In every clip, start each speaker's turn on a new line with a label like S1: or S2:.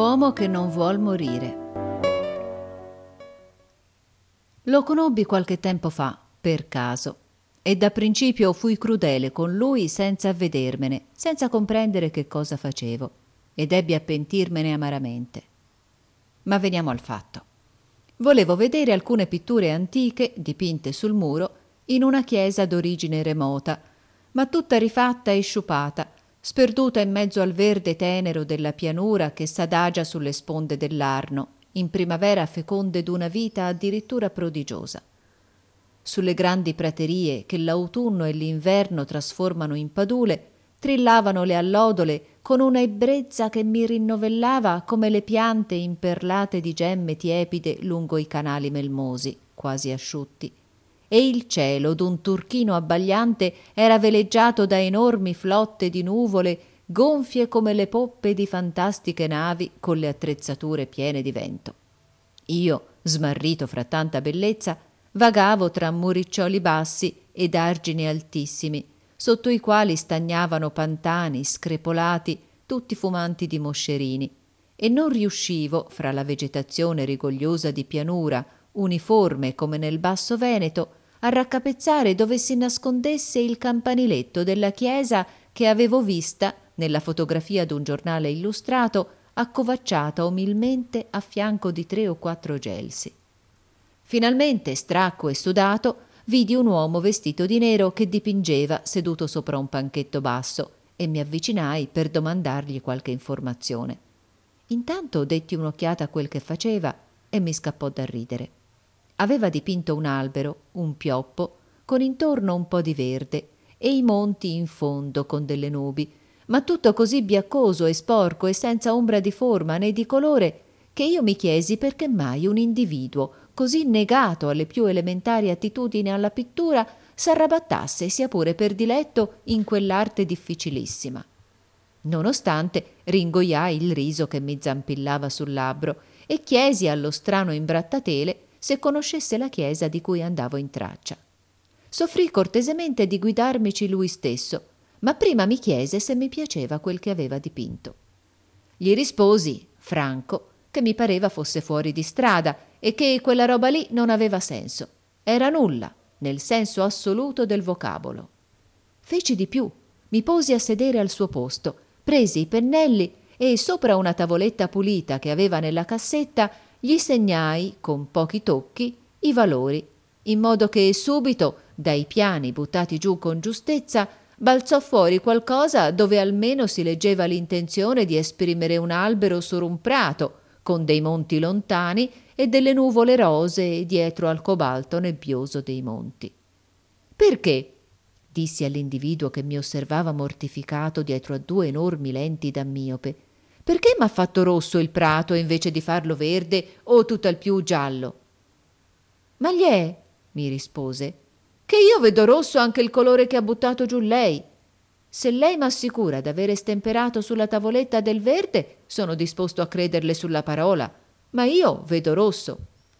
S1: L'uomo che non vuol morire. Lo conobbi qualche tempo fa, per caso, e da principio fui crudele con lui senza avvedermene, senza comprendere che cosa facevo, ed ebbi a pentirmene amaramente. Ma veniamo al fatto. Volevo vedere alcune pitture antiche dipinte sul muro in una chiesa d'origine remota, ma tutta rifatta e sciupata, sperduta in mezzo al verde tenero della pianura che s'adagia sulle sponde dell'Arno, in primavera feconde d'una vita addirittura prodigiosa. Sulle grandi praterie che l'autunno e l'inverno trasformano in padule, trillavano le allodole con una ebbrezza che mi rinnovellava come le piante imperlate di gemme tiepide lungo i canali melmosi, quasi asciutti. E il cielo d'un turchino abbagliante era veleggiato da enormi flotte di nuvole gonfie come le poppe di fantastiche navi con le attrezzature piene di vento. Io, smarrito fra tanta bellezza, vagavo tra muriccioli bassi ed argini altissimi, sotto i quali stagnavano pantani screpolati, tutti fumanti di moscerini, e non riuscivo, fra la vegetazione rigogliosa di pianura, uniforme come nel basso Veneto, a raccapezzare dove si nascondesse il campaniletto della chiesa che avevo vista, nella fotografia d'un giornale illustrato, accovacciata umilmente a fianco di 3 o 4 gelsi. Finalmente, stracco e sudato, vidi un uomo vestito di nero che dipingeva seduto sopra un panchetto basso e mi avvicinai per domandargli qualche informazione. Intanto detti un'occhiata a quel che faceva e mi scappò da ridere. Aveva dipinto un albero, un pioppo, con intorno un po' di verde e i monti in fondo con delle nubi, ma tutto così biaccoso e sporco e senza ombra di forma né di colore che io mi chiesi perché mai un individuo così negato alle più elementari attitudini alla pittura s'arrabattasse, sia pure per diletto, in quell'arte difficilissima. Nonostante, ringoiai il riso che mi zampillava sul labbro e chiesi allo strano imbrattatele se conoscesse la chiesa di cui andavo in traccia. S'offrì cortesemente di guidarmici lui stesso, ma prima mi chiese se mi piaceva quel che aveva dipinto. Gli risposi, franco, che mi pareva fosse fuori di strada e che quella roba lì non aveva senso. Era nulla, nel senso assoluto del vocabolo. Feci di più, mi posi a sedere al suo posto, presi i pennelli e sopra una tavoletta pulita che aveva nella cassetta gli segnai, con pochi tocchi, i valori, in modo che subito, dai piani buttati giù con giustezza, balzò fuori qualcosa dove almeno si leggeva l'intenzione di esprimere un albero su un prato, con dei monti lontani e delle nuvole rosee dietro al cobalto nebbioso dei monti. «Perché?» dissi all'individuo che mi osservava mortificato dietro a 2 enormi lenti da miope. «Perché m'ha fatto rosso il prato invece di farlo verde o tutt'al più giallo?» «Ma gli è?» mi rispose, «che io vedo rosso anche il colore che ha buttato giù lei. Se lei m'assicura d'avere stemperato sulla tavoletta del verde, sono disposto a crederle sulla parola, ma io vedo rosso».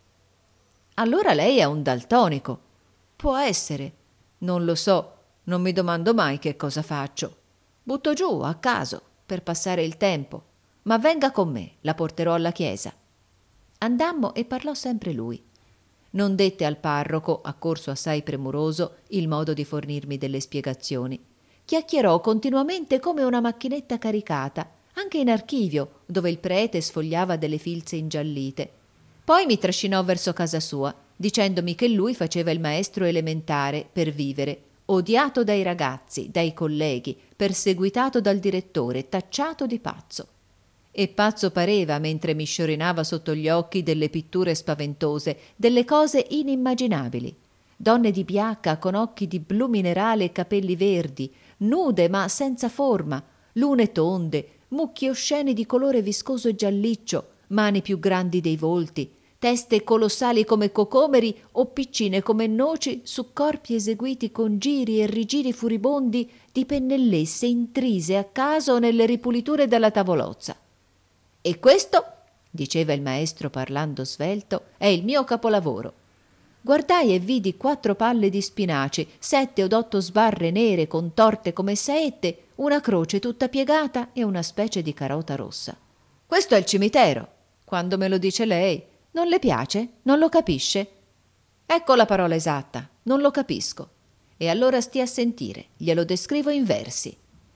S1: «Allora lei è un daltonico». «Può essere. Non lo so, non mi domando mai che cosa faccio. Butto giù, a caso, per passare il tempo. Ma venga con me, la porterò alla chiesa». Andammo e parlò sempre lui. Non dette al parroco, accorso assai premuroso, il modo di fornirmi delle spiegazioni. Chiacchierò continuamente come una macchinetta caricata, anche in archivio, dove il prete sfogliava delle filze ingiallite. Poi mi trascinò verso casa sua, dicendomi che lui faceva il maestro elementare per vivere, odiato dai ragazzi, dai colleghi, perseguitato dal direttore, tacciato di pazzo. E pazzo pareva mentre mi sciorinava sotto gli occhi delle pitture spaventose, delle cose inimmaginabili. Donne di biacca con occhi di blu minerale e capelli verdi, nude ma senza forma, lune tonde, mucchi osceni di colore viscoso e gialliccio, mani più grandi dei volti, teste colossali come cocomeri o piccine come noci su corpi eseguiti con giri e rigiri furibondi di pennellesse intrise a caso nelle ripuliture della tavolozza. «E questo», diceva il maestro parlando svelto, «è il mio capolavoro». Guardai e vidi 4 palle di spinaci, 7 od 8 sbarre nere contorte come saette, una croce tutta piegata e una specie di carota rossa. Questo è il cimitero. Quando me lo dice lei, non le piace? Non lo capisce? Ecco la parola esatta, non lo capisco. E allora stia a sentire, glielo descrivo in versi.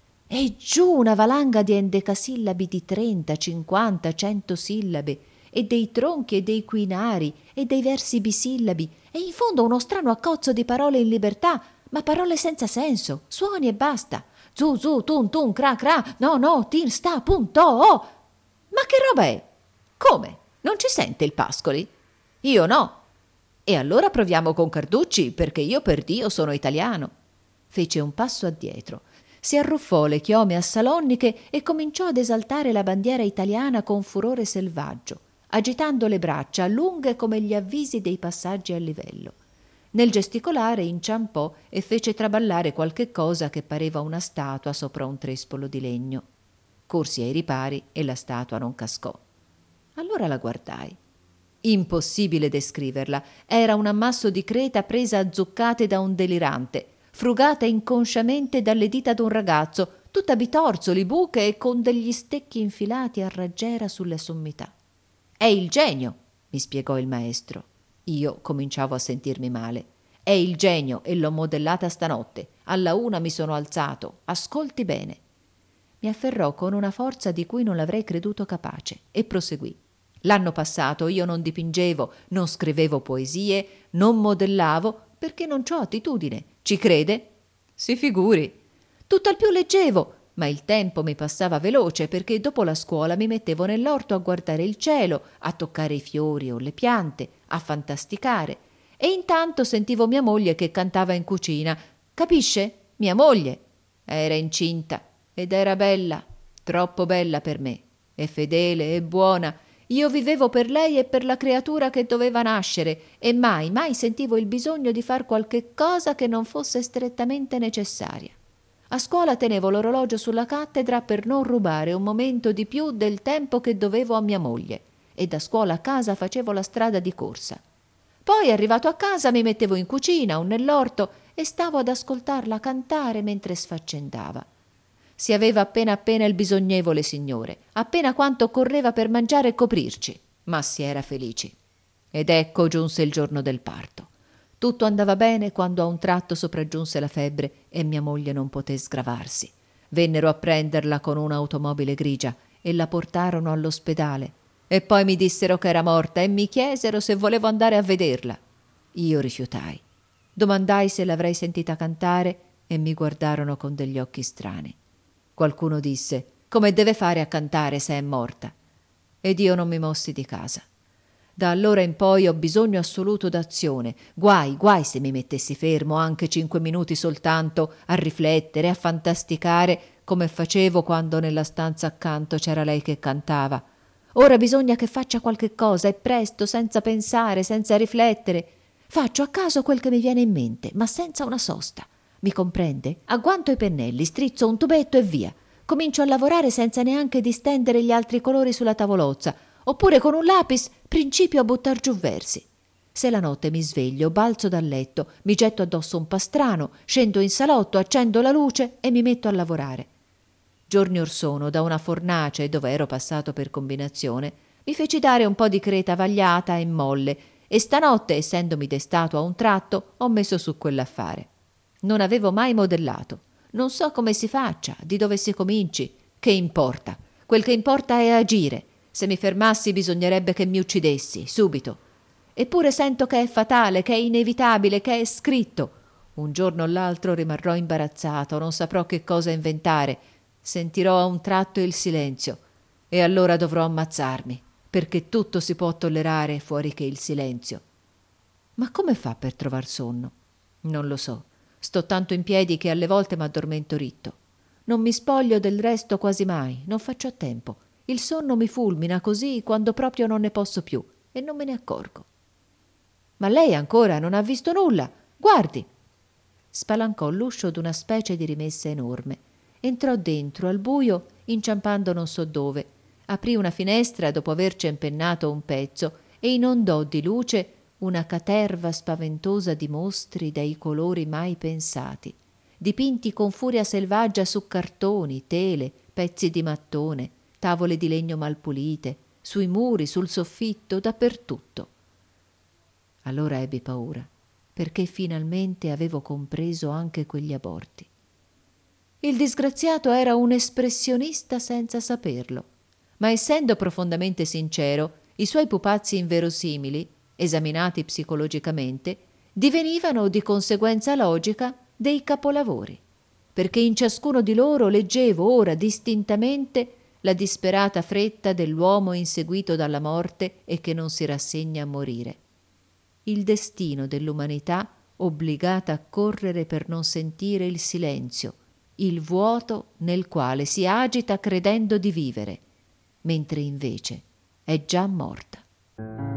S1: E giù una valanga di endecasillabi di 30, 50, 100 sillabe, e dei tronchi e dei quinari e dei versi bisillabi, e in fondo uno strano accozzo di parole in libertà, ma parole senza senso, suoni e basta. Zu zu, tun tun, cra cra, no no, tin sta, punto, oh. Ma che roba è? Come? Non ci sente il Pascoli? Io no. E allora proviamo con Carducci, perché io per Dio sono italiano. Fece un passo addietro, si arruffò le chiome assalonniche e cominciò ad esaltare la bandiera italiana con furore selvaggio, agitando le braccia lunghe come gli avvisi dei passaggi a livello. Nel gesticolare inciampò e fece traballare qualche cosa che pareva una statua sopra un trespolo di legno. Corsi ai ripari e la statua non cascò. Allora la guardai. Impossibile descriverla. Era un ammasso di creta presa a zuccate da un delirante, frugata inconsciamente dalle dita d'un ragazzo, tutta bitorzoli, buche e con degli stecchi infilati a raggiera sulle sommità. È il genio, mi spiegò il maestro. Io cominciavo a sentirmi male. È il genio e l'ho modellata stanotte. Alla 1 mi sono alzato. Ascolti bene. Mi afferrò con una forza di cui non l'avrei creduto capace e proseguì. L'anno passato io non dipingevo, non scrivevo poesie, non modellavo, perché non c'ho attitudine. Ci crede? Si figuri. Tutt'al più leggevo, ma il tempo mi passava veloce perché dopo la scuola mi mettevo nell'orto a guardare il cielo, a toccare i fiori o le piante, a fantasticare. E intanto sentivo mia moglie che cantava in cucina. Capisce? Mia moglie. Era incinta ed era bella, troppo bella per me, e fedele e buona. Io vivevo per lei e per la creatura che doveva nascere e mai, mai sentivo il bisogno di far qualche cosa che non fosse strettamente necessaria. A scuola tenevo l'orologio sulla cattedra per non rubare un momento di più del tempo che dovevo a mia moglie e da scuola a casa facevo la strada di corsa. Poi, arrivato a casa, mi mettevo in cucina o nell'orto e stavo ad ascoltarla cantare mentre sfaccendava. Si aveva appena il bisognevole, signore, appena quanto occorreva per mangiare e coprirci, ma si era felici. Ed ecco giunse il giorno del parto. Tutto andava bene quando a un tratto sopraggiunse la febbre e mia moglie non poté sgravarsi. Vennero a prenderla con un'automobile grigia e la portarono all'ospedale. E poi mi dissero che era morta e mi chiesero se volevo andare a vederla. Io rifiutai. Domandai se l'avrei sentita cantare e mi guardarono con degli occhi strani. Qualcuno disse: come deve fare a cantare se è morta? Ed io non mi mossi di casa. Da allora in poi ho bisogno assoluto d'azione. Guai se mi mettessi fermo anche 5 minuti soltanto a riflettere, a fantasticare, come facevo quando nella stanza accanto c'era lei che cantava. Ora bisogna che faccia qualche cosa e presto, senza pensare, senza riflettere. Faccio a caso quel che mi viene in mente, ma senza una sosta. Mi comprende? Agguanto i pennelli, strizzo un tubetto e via. Comincio a lavorare senza neanche distendere gli altri colori sulla tavolozza, oppure con un lapis principio a buttar giù versi. Se la notte mi sveglio, balzo dal letto, mi getto addosso un pastrano, scendo in salotto, accendo la luce e mi metto a lavorare. Giorni or sono, da una fornace dove ero passato per combinazione, mi feci dare un po' di creta vagliata e molle e stanotte, essendomi destato a un tratto, ho messo su quell'affare. Non avevo mai modellato. Non so come si faccia, di dove si cominci. Che importa? Quel che importa è agire. Se mi fermassi bisognerebbe che mi uccidessi, subito. Eppure sento che è fatale, che è inevitabile, che è scritto. Un giorno o l'altro rimarrò imbarazzato, non saprò che cosa inventare. Sentirò a un tratto il silenzio. E allora dovrò ammazzarmi, perché tutto si può tollerare fuori che il silenzio. Ma come fa per trovar sonno? Non lo so. Sto tanto in piedi che alle volte m'addormento ritto. Non mi spoglio del resto quasi mai, non faccio a tempo. Il sonno mi fulmina così quando proprio non ne posso più e non me ne accorgo. Ma lei ancora non ha visto nulla. Guardi. Spalancò l'uscio d'una specie di rimessa enorme. Entrò dentro al buio, inciampando non so dove. Aprì una finestra dopo averci impennato un pezzo e inondò di luce una caterva spaventosa di mostri dai colori mai pensati, dipinti con furia selvaggia su cartoni, tele, pezzi di mattone, tavole di legno malpulite, sui muri, sul soffitto, dappertutto. Allora ebbi paura, perché finalmente avevo compreso anche quegli aborti. Il disgraziato era un espressionista senza saperlo, ma essendo profondamente sincero, i suoi pupazzi inverosimili, esaminati psicologicamente, divenivano di conseguenza logica dei capolavori, perché in ciascuno di loro leggevo ora distintamente la disperata fretta dell'uomo inseguito dalla morte e che non si rassegna a morire. Il destino dell'umanità obbligata a correre per non sentire il silenzio, il vuoto nel quale si agita credendo di vivere, mentre invece è già morta.